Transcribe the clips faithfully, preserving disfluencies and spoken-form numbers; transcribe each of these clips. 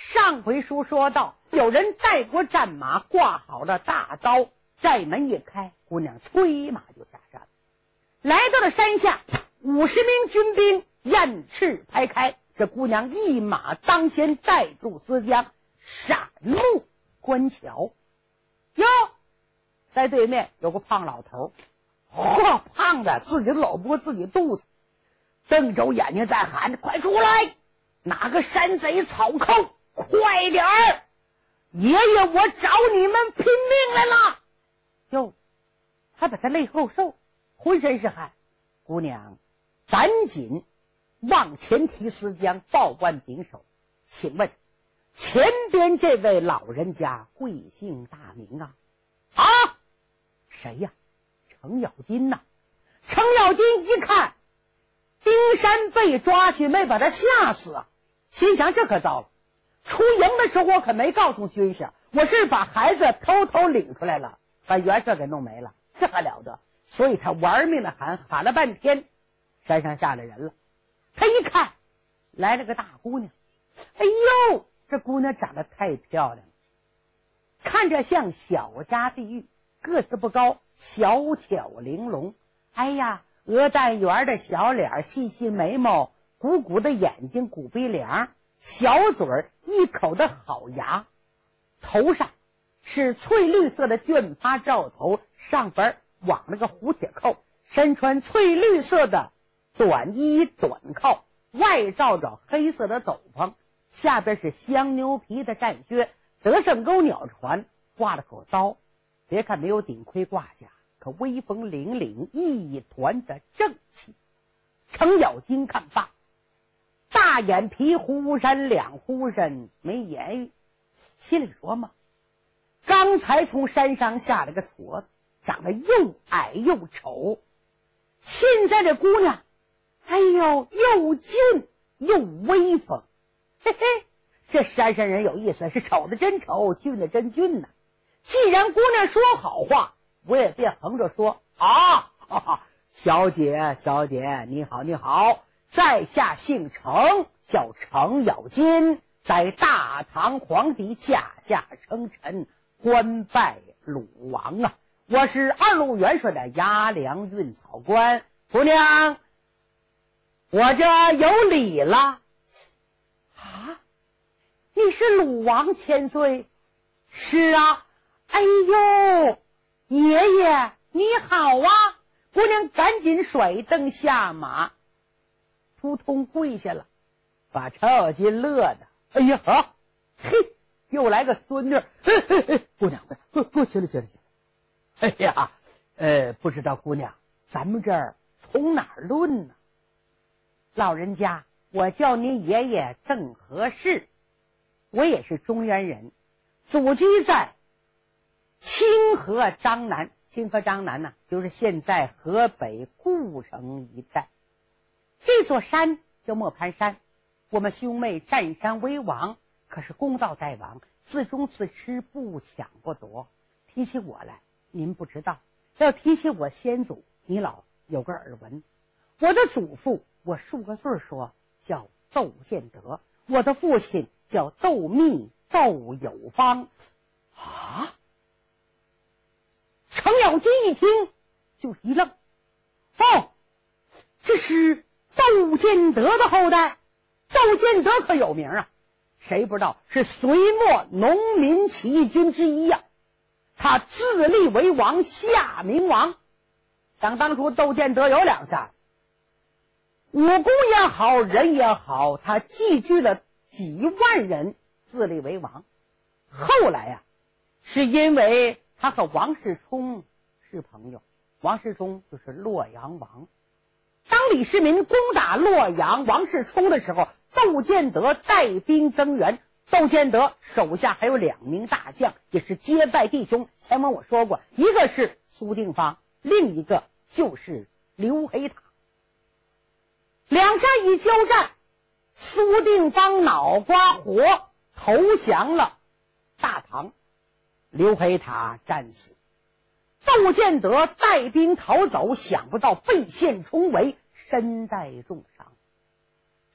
上回书说到，有人带过战马，挂好了大刀，寨门一开，姑娘催马就下山，来到了山下，五十名军兵雁翅排开，这姑娘一马当先，带住思江，闪目观瞧。哟，在对面有个胖老头，嚯，胖的自己搂不过自己肚子，瞪着眼睛在喊：快出来，哪个山贼草寇，快点儿，爷爷我找你们拼命来了。哟，还把他肋后瘦，浑身是汗。姑娘赶紧往前提思江，报官禀首，请问前边这位老人家贵姓大名啊？啊，谁呀？程咬金呐、啊！程咬金一看丁山被抓去，没把他吓死啊，心想这可糟了，出营的时候我可没告诉军师，我是把孩子偷偷领出来了，把元帅给弄没了，这还了得。所以他玩命的喊，喊了半天，山上下来人了。他一看来了个大姑娘，哎呦，这姑娘长得太漂亮了，看着像小家碧玉，个子不高，小巧玲珑。哎呀，鹅蛋圆的小脸，细细眉毛，鼓鼓的眼睛，鼓鼻梁，小嘴儿，一口的好牙，头上是翠绿色的绢发罩头，上边网了个蝴蝶扣，身穿翠绿色的短衣短靠，外罩着黑色的斗篷，下边是香牛皮的战靴，德胜钩鸟船，挂了口刀。别看没有顶盔挂甲，可威风凛凛，一团的正气。程咬金看罢，大眼皮忽闪两忽闪，没言语，心里琢磨，刚才从山上下来个矬子，长得又矮又丑，现在这姑娘哎呦又俊又威风，嘿嘿，这山上人有意思，是丑的真丑，俊的真俊呐、啊。既然姑娘说好话，我也别横着说啊！哈哈，小姐，小姐，你好，你好，在下姓程，叫程咬金，在大唐皇帝驾下称臣，官拜鲁王啊！我是二路元帅的牙梁运草官，姑娘，我这有礼了啊！你是鲁王千岁？是啊。哎呦，爷爷你好啊！姑娘赶紧甩蹬下马，扑通跪下了，把程咬金乐的，哎呀，啊、嘿，又来个孙女，嘿嘿嘿，姑娘，过过去了，去了，去了。哎呀，呃，不知道姑娘，咱们这儿从哪儿论呢？老人家，我叫您爷爷正合适，我也是中原人，祖居在清河张南，清河张南呢、啊，就是现在河北故城一带。这座山叫磨盘山，我们兄妹占山为王，可是公道在王，自忠自持，不抢不夺。提起我来，您不知道；要提起我先祖，你老有个耳闻。我的祖父，我数个岁说叫窦建德，我的父亲叫窦密、窦有方啊。程咬金一听就是一愣，哦，这是窦建德的后代。窦建德可有名啊，谁不知道，是隋末农民起义军之一呀、啊。他自立为王，下明王。想当初窦建德有两下，武功也好，人也好，他寄居了几万人，自立为王。后来呀、啊，是因为他和王世充是朋友，王世充就是洛阳王。当李世民攻打洛阳王世充的时候，窦建德带兵增援，窦建德手下还有两名大将，也是结拜弟兄。前文我说过，一个是苏定方，另一个就是刘黑塔。两下一交战，苏定方脑瓜活，投降了大唐，刘黑塔战死。窦建德带兵逃走，想不到被陷重围，身带重伤。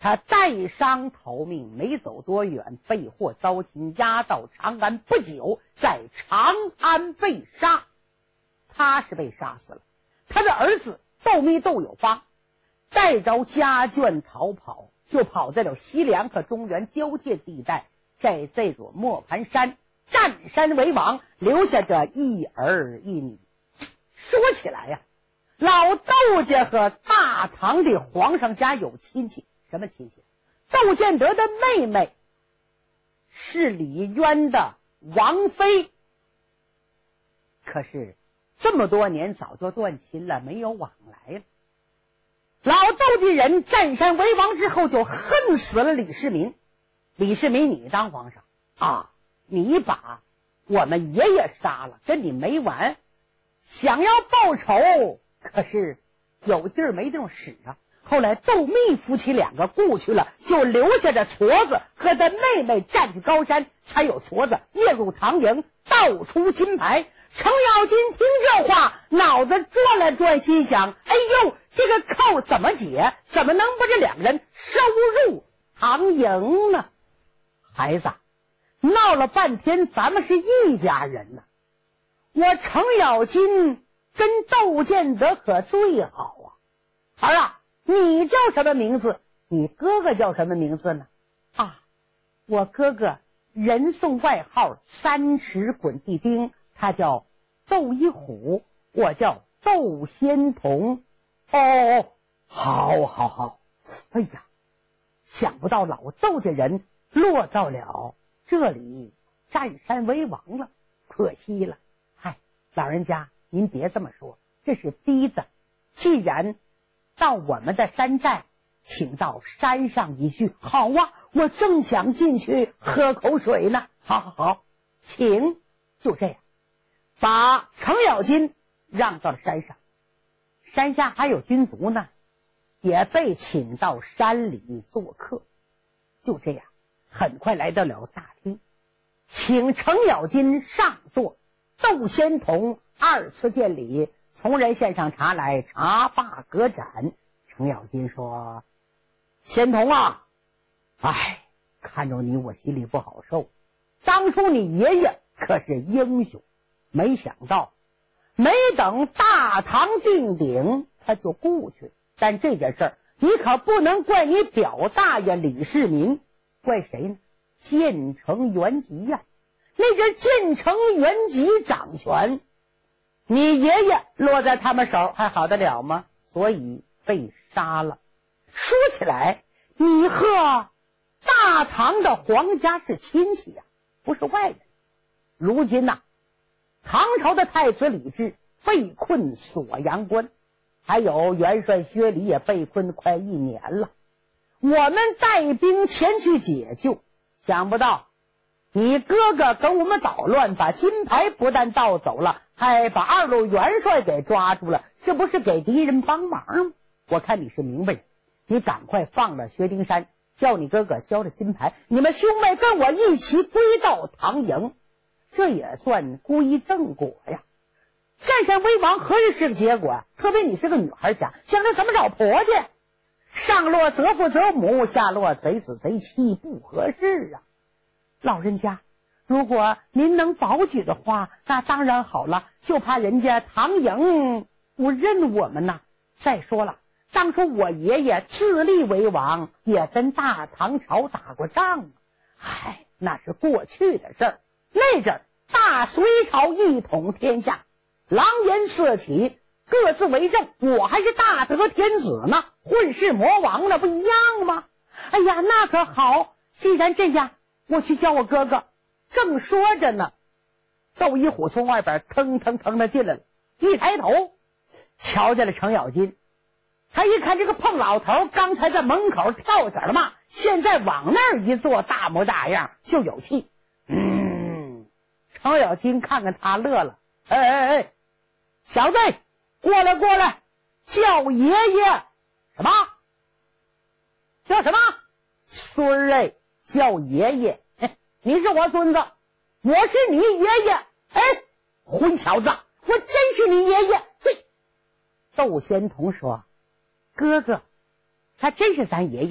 他带伤逃命，没走多远，被获遭擒，押到长安。不久，在长安被杀。他是被杀死了，他的儿子窦密窦有方带着家眷逃跑，就跑在了西凉和中原交界地带，在这座磨盘山占山为王，留下着一儿一女。说起来呀、啊，老窦家和大唐的皇上家有亲戚。什么亲戚？窦建德的妹妹是李渊的王妃，可是这么多年早就断亲了，没有往来了。老窦的人占山为王之后，就恨死了李世民。李世民，你当皇上啊，你把我们爷爷杀了，跟你没完。想要报仇，可是有地儿没地儿使啊。后来窦密夫妻两个故去了，就留下着矬子和他妹妹占据高山，才有矬子夜入唐营，盗出金牌。程咬金听这话，脑子转了转，心想：哎呦，这个扣怎么解？怎么能把这两人收入唐营呢？孩子，闹了半天，咱们是一家人呢。我程咬金跟窦建德可最好啊。儿啊，你叫什么名字？你哥哥叫什么名字呢？啊，我哥哥人送外号三尺滚地钉，他叫窦一虎，我叫窦仙童。哦，好好好。哎呀，想不到老窦家人落到了这里占山为王了，可惜了。嗨，老人家您别这么说，这是逼的。既然到我们的山寨，请到山上一叙。好啊，我正想进去喝口水呢。好好好，请。就这样把程咬金让到了山上，山下还有军卒呢，也被请到山里做客。就这样很快来到了大厅，请程咬金上座。窦仙童二次见礼，从人献上茶来，茶罢隔盏。程咬金说：仙童啊，哎，看着你我心里不好受。当初你爷爷可是英雄，没想到没等大唐定鼎他就故去。但这件事儿你可不能怪你表大爷李世民，怪谁呢？建成元吉呀、啊！那个建成元吉掌权，你爷爷落在他们手还好得了吗？所以被杀了。说起来，你和大唐的皇家是亲戚呀、啊，不是外人。如今呐、啊，唐朝的太子李治被困锁阳关，还有元帅薛礼也被困快一年了。我们带兵前去解救，想不到你哥哥跟我们捣乱，把金牌不但盗走了，还把二路元帅给抓住了，这不是给敌人帮忙吗？我看你是明白人，你赶快放了薛丁山，叫你哥哥交了金牌，你们兄妹跟我一起归到唐营，这也算归正果呀。占山为王何日是个结果？特别你是个女孩家，将来怎么找婆家？上落择父择母，下落贼子贼妻，不合适啊。老人家，如果您能保举的话，那当然好了，就怕人家唐营不认我们呐。再说了，当初我爷爷自立为王，也跟大唐朝打过仗，唉，那是过去的事儿。那阵儿大隋朝一统天下，狼烟四起，各自为政，我还是大德天子呢，混世魔王了，不一样吗？哎呀，那可好，既然这样，我去叫我哥哥。正说着呢，窦一虎从外边腾腾腾的进来了，一抬头瞧见了程咬金。他一看这个胖老头刚才在门口跳起了嘛，现在往那儿一坐，大模大样就有气。嗯，程咬金看看他乐了，哎哎哎，小子过来过来，叫爷爷。什么叫什么孙儿？哎，叫爷爷。你是我孙子，我是你爷爷。哎，混小子，我真是你爷爷。对，窦仙童说：哥哥，他真是咱爷爷，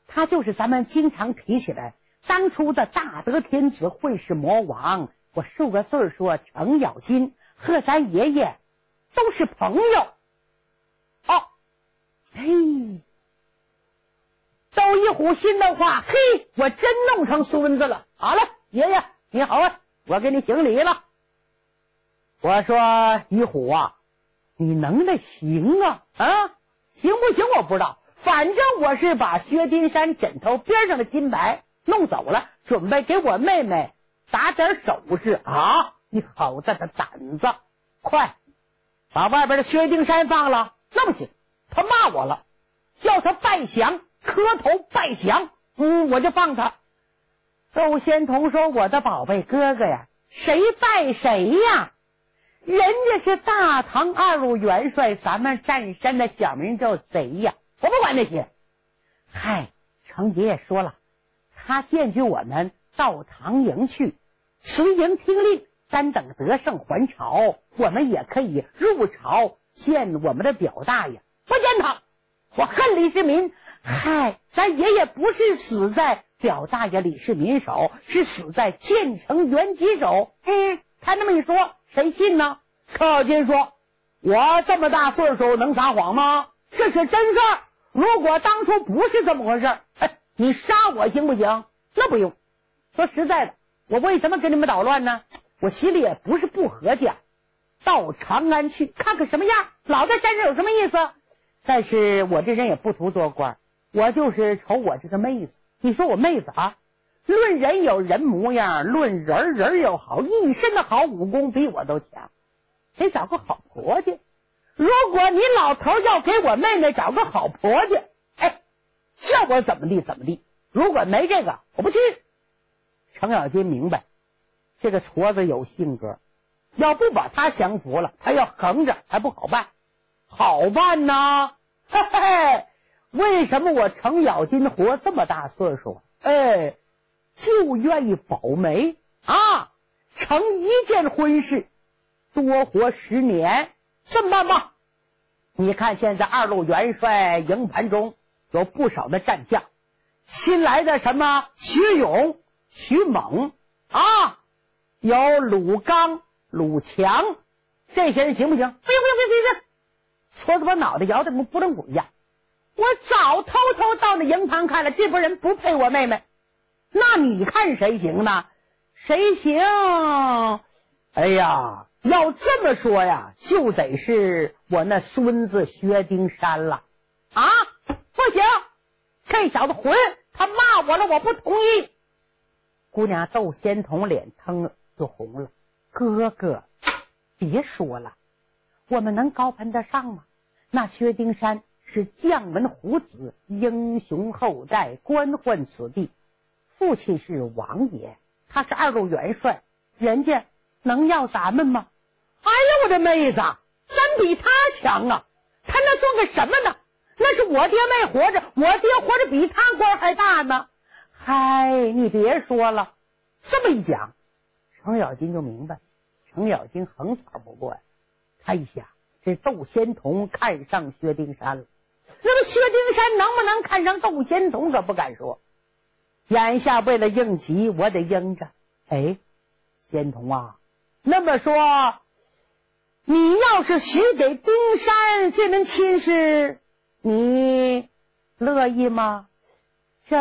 他就是咱们经常提起来当初的大德天子会试魔王。我数个字说，程咬金和咱爷爷都是朋友。哦，嘿，窦一虎心的话，嘿，我真弄成孙子了。好了，爷爷你好啊，我给你行礼了。我说一虎啊，你能耐行啊啊，行不行我不知道，反正我是把薛丁山枕头边上的金牌弄走了，准备给我妹妹打点首饰啊！你好大的胆子，快把外边的薛丁山放了。那不行，他骂我了，叫他拜降，磕头拜降，嗯，我就放他。窦仙童说，我的宝贝哥哥呀，谁拜谁呀？人家是大唐二路元帅，咱们占山的小名叫贼呀，我不管那些。嗨，程爷爷说了，他荐举我们到唐营去，随营听令，单等得胜还朝，我们也可以入朝见我们的表大爷。不见他，我恨李世民。嗨，咱爷爷不是死在表大爷李世民手，是死在建成元吉手。嗯，他那么一说，谁信呢？程咬金说，我这么大岁数能撒谎吗？这是真事儿。如果当初不是这么回事，哎，你杀我行不行？那不用。说实在的，我为什么跟你们捣乱呢？我心里也不是不和气，到长安去看看什么样，老在山上有什么意思？但是我这人也不图做官，我就是瞅我这个妹子。你说我妹子啊，论人有人模样，论人人又好，一身的好武功比我都强，得找个好婆家。如果你老头要给我妹妹找个好婆家，哎，叫我怎么地怎么地。如果没这个，我不去。程咬金明白，这个矬子有性格，要不把他降服了，他要横着还不好办。好办呐，嘿嘿，为什么我程咬金活这么大岁数，哎，就愿意保媒啊，成一件婚事，多活十年。这么办吧，你看现在二路元帅营盘中有不少的战将，新来的什么徐勇、徐猛啊，有鲁刚、鲁强，这些人行不行？不行不行不行不行！搓着把脑袋摇得跟不楞鼓一样。我早偷偷到那营盘看了，这波人不配我妹妹，那你看谁行呢？谁行？哎呀，要这么说呀，就得是我那孙子薛丁山了啊！不行，这小子混，他骂我了，我不同意。姑娘窦仙童脸腾就红了，哥哥别说了，我们能高攀得上吗？那薛丁山是将门虎子，英雄后代，官宦此地，父亲是王爷，他是二路元帅，人家能要咱们吗？哎呀，我的妹子，咱比他强啊，他那算个什么呢？那是我爹没活着，我爹活着比他官还大呢。嗨，你别说了，这么一讲，程咬金就明白，程咬金横草不过呀。他一想，这窦仙童看上薛丁山了，那么薛丁山能不能看上窦仙童可不敢说，眼下为了应急，我得应着。哎，仙童啊，那么说你要是许给丁山这门亲事，你乐意吗？这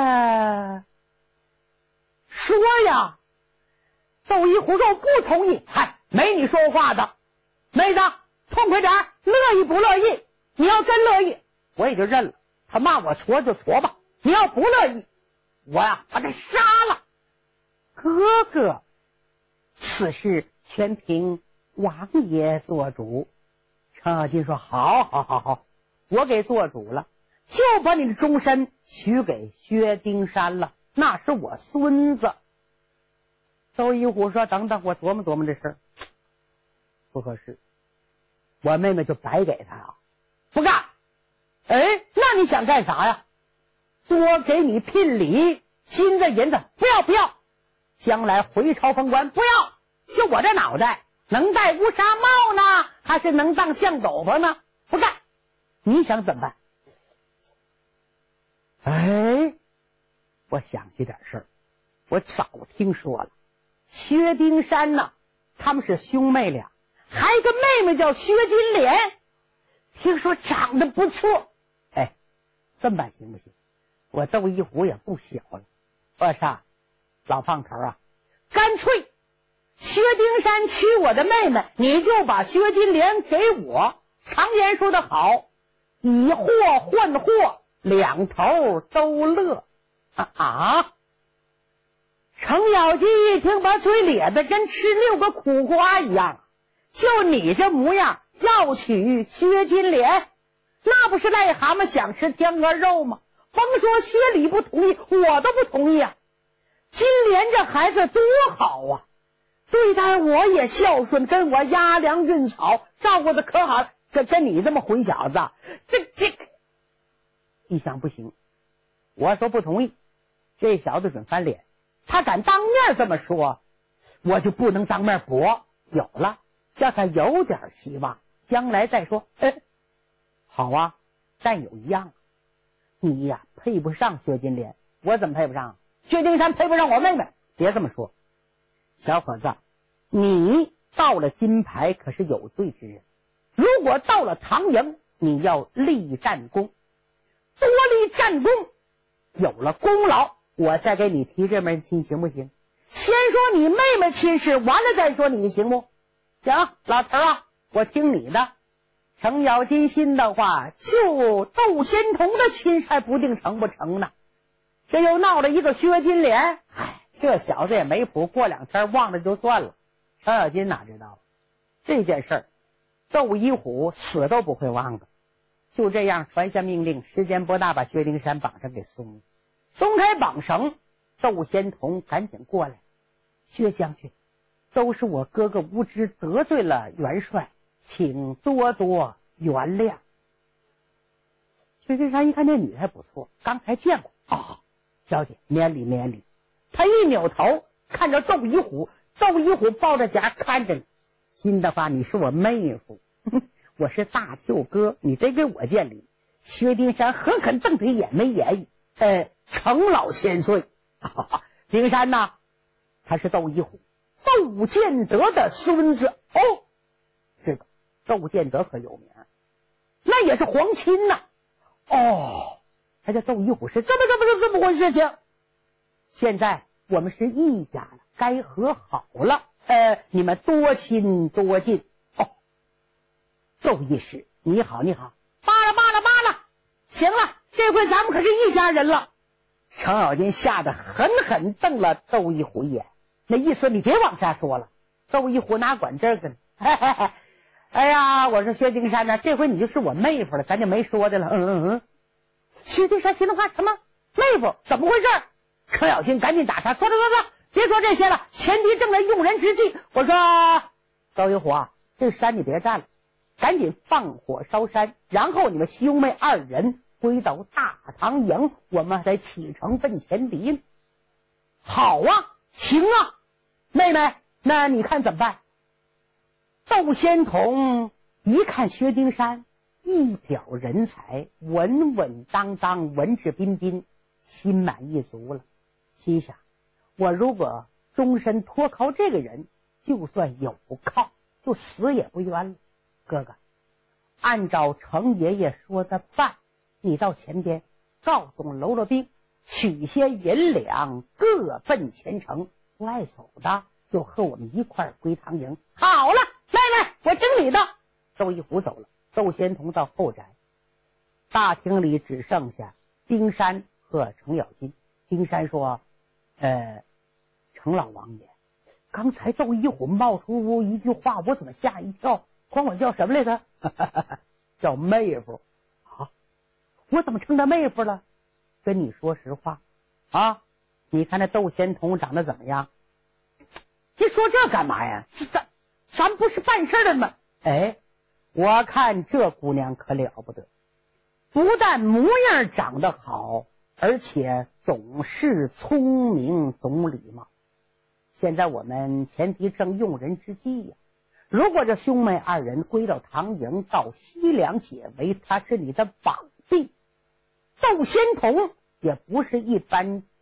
说呀，窦一虎说不同意。嗨，没你说话的，妹子痛快点，乐意不乐意？你要真乐意，我也就认了，他骂我矬就矬吧。你要不乐意，我呀把他杀了。哥哥，此事全凭王爷做主。程咬金说，好好好好，我给做主了，就把你的终身许给薛丁山了，那是我孙子。窦一虎说，等等，我琢磨琢磨这事儿，不合适，我妹妹就白给他啊，不干。哎，那你想干啥呀？多给你聘礼，金子银子不要不要，将来回朝封官不要，就我这脑袋能戴乌纱帽呢，还是能当象斗篷呢？不干。你想怎么办？哎， 我想起点事儿，我早听说了，薛丁山呐，他们是兄妹俩，还有个妹妹叫薛金莲，听说长得不错。哎，这么办行不行？我窦一虎也不小了，我说老胖头啊，干脆薛丁山娶我的妹妹，你就把薛金莲给我。常言说得好，以货换货，两头都乐啊啊！程咬金一听，把嘴咧得跟吃六个苦瓜一样。就你这模样，要娶薛金莲，那不是癞蛤蟆想吃天鹅肉吗？甭说薛礼不同意，我都不同意啊！金莲这孩子多好啊，对待我也孝顺，跟我压粮运草，照顾的可好。跟跟你这么混小子，这这一想不行，我说不同意，这小子准翻脸。他敢当面这么说，我就不能当面驳。有了，叫他有点希望，将来再说。哎，好啊，但有一样，你呀配不上薛金莲。我怎么配不上？薛丁山配不上我妹妹。别这么说，小伙子，你到了金牌可是有罪之人。如果到了唐营，你要立战功，多立战功，有了功劳，我再给你提这门亲，行不行？先说你妹妹亲事，完了再说你，行不行？老头啊，我听你的。程咬金心的话，就窦仙童的亲事还不定成不成呢。这又闹了一个薛金莲，哎，这小子也没谱，过两天忘了就算了。程咬金哪知道这件事儿，窦一虎死都不会忘的。就这样传下命令，时间不大，把薛丁山绑上给松了。松开绑绳，窦仙童赶紧过来。薛将军，都是我哥哥无知得罪了元帅，请多多原谅。薛丁山一看这女的还不错，刚才见过啊、哦，小姐免礼免礼。他一扭头看着窦一虎，窦一虎抱着夹看着你，心的话，你是我妹夫，我是大舅哥，你得给我见礼。薛丁山狠狠瞪着眼没言语。呃，程老千岁，啊、丁山呐，他是窦一虎，窦建德的孙子哦。是的，窦建德可有名，那也是皇亲呐。哦，他叫窦一虎，是这么这么这么回事情。现在我们是一家了，该和好了。呃，你们多亲多近哦。窦义士，你好，你好，罢了罢了罢了，行了，这回咱们可是一家人了。程咬金吓得狠狠瞪了窦一虎一眼，那意思你别往下说了。窦一虎哪管这个呢？嘿嘿嘿，哎呀，我说薛丁山呢，这回你就是我妹夫了，咱就没说的了。嗯嗯嗯。薛丁山心里话什么妹夫？怎么回事？程咬金赶紧打岔，说说说说。别说这些了，前敌正在用人之际。我说窦一虎啊，这山你别占了，赶紧放火烧山，然后你们兄妹二人归到大唐营，我们得启程奔前敌。好啊，行啊，妹妹，那你看怎么办？窦仙童一看薛丁山一表人才，稳稳当当，文质彬彬，心满意足了，心想我如果终身托靠这个人，就算有靠，就死也不冤了。哥哥，按照程爷爷说的办，你到前边告诉喽啰兵，取些银两，各奔前程。不爱走的就和我们一块儿归唐营。好了，妹妹，我听你的。窦一虎走了，窦仙童到后宅，大厅里只剩下丁山和程咬金。丁山说：“呃。”程老王爷，刚才窦一虎冒出一句话，我怎么吓一跳？管我叫什么来着？叫妹夫啊！我怎么称他妹夫了？跟你说实话啊，你看那窦仙童长得怎么样？你说这干嘛呀？咱咱不是办事的吗？哎，我看这姑娘可了不得，不但模样长得好，而且懂事聪明，懂礼貌。现在我们前敌正用人之际呀、啊，如果这兄妹二人归到唐营，到西凉解围，他是你的绑臂。窦仙童也不是一般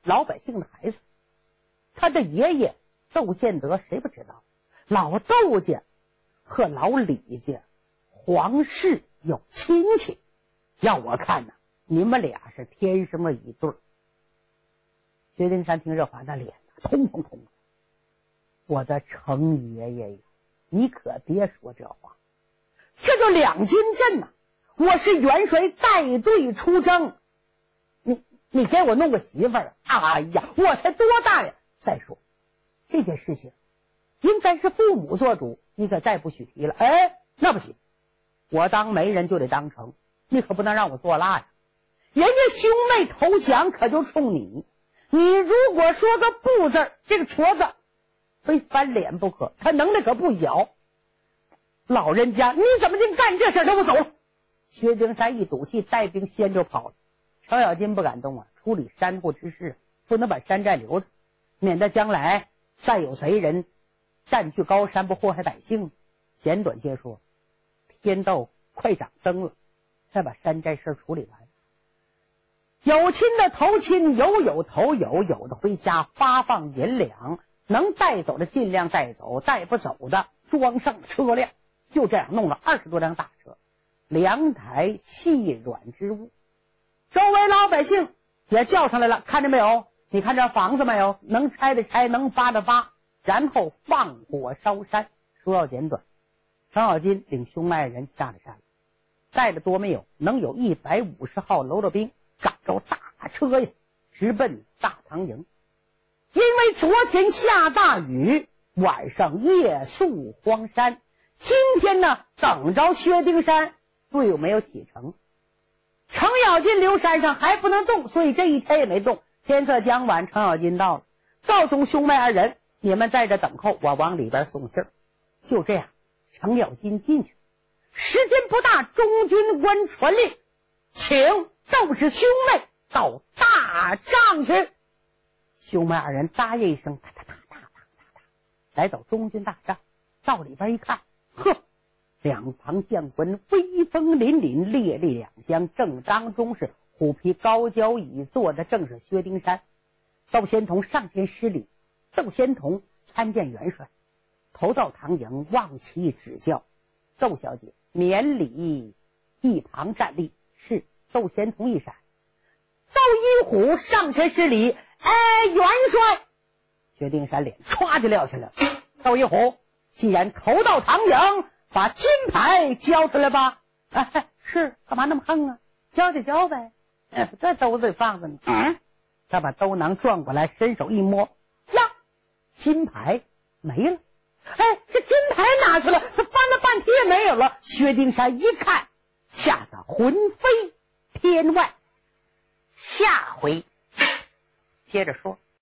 老百姓的孩子。他的爷爷窦建德谁不知道？老窦家和老李家皇室有亲戚，要我看呢，你们俩是天生了一对。薛丁山听这话，那脸通通通。我的程爷爷呀，你可别说这话，这就两军阵呐、啊！我是元帅带队出征，你你给我弄个媳妇儿，哎呀，我才多大呀！再说这件事情应该是父母做主，你可再不许提了。哎，那不行，我当媒人就得当成，你可不能让我做蜡呀！人家兄妹投降可就冲你，你如果说个不字，这个矬子非翻脸不可，他能耐可不小。老人家你怎么竟干这事？让我走了！薛丁山一赌气，带兵先就跑了。程咬金不敢动啊，处理山户之事，不能把山寨留着，免得将来再有贼人占据高山，不祸害百姓。简短接说，天道快长灯了，再把山寨事处理完。有亲的投亲，有有投有，有的回家发放银两，能带走的尽量带走，带不走的装上车辆。就这样弄了二十多辆大车，两台细软之物。周围老百姓也叫上来了，看着没有？你看这房子没有？能拆的拆，能扒的扒，然后放火烧山。说要简短，程咬金领兄妹人下了山，带的多没有？能有一百五十号喽啰兵，赶着大车呀，直奔大唐营。因为昨天下大雨，晚上夜宿荒山，今天呢等着薛丁山，队伍没有启程。程咬金留山上还不能动，所以这一天也没动。天色将晚，程咬金到了，告诉兄妹二人，你们在这等候，我往里边送信儿。就这样，程咬金进去，时间不大，中军官传令，请窦氏兄妹到大帐去。兄妹二人答应一声，哒哒哒哒哒哒，来到中军大帐，到里边一看，呵，两旁将官威风凛凛，烈丽两相，正当中是虎皮高脚椅坐的正是薛丁山。窦仙童上前施礼，窦仙童参见元帅，投到唐营，望其指教。窦小姐免礼一旁站立。是。窦仙童一闪，窦一虎上前施礼，哎，元帅！薛丁山脸歘就撂下来了。窦一虎既然投到唐营，把金牌交出来吧。哎，是，干嘛那么横啊？交就交呗。哎，这兜子里放着呢。嗯，他把兜囊转过来，伸手一摸，呀，金牌没了。哎，这金牌拿去了，他翻了半天也没有了。薛丁山一看，吓得魂飞天外。下回接着说。